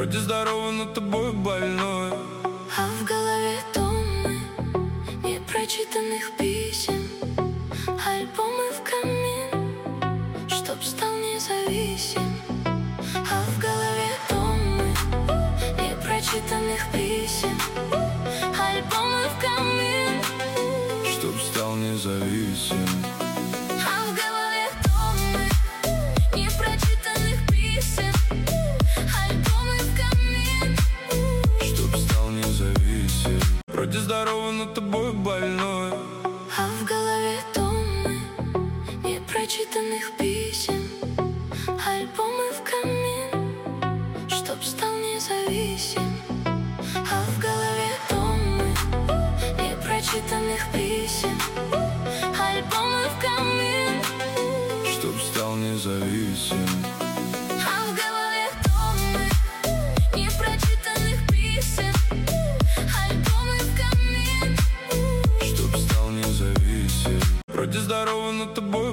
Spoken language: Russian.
Вроде здорово, но тобой больной. А в голове тонны непрочитанных писем, альбомы в камин, чтоб стал независим. А в голове тонны непрочитанных писем, альбомы в камин, чтоб стал независим. а в голове тонны непрочитанных писем, альбомы в камин, Чтоб стал независим. Вроде здорово, но тобой больной. а в голове тонны непрочитанных писем, альбомы в камин, чтоб стал независим. А в голове тонны непрочитанных писем, альбомы в камин, Чтоб стал независим. а в голове тонны непрочитанных писем, альбомы в камин, Чтоб стал независим. Вроде здорово, но тобой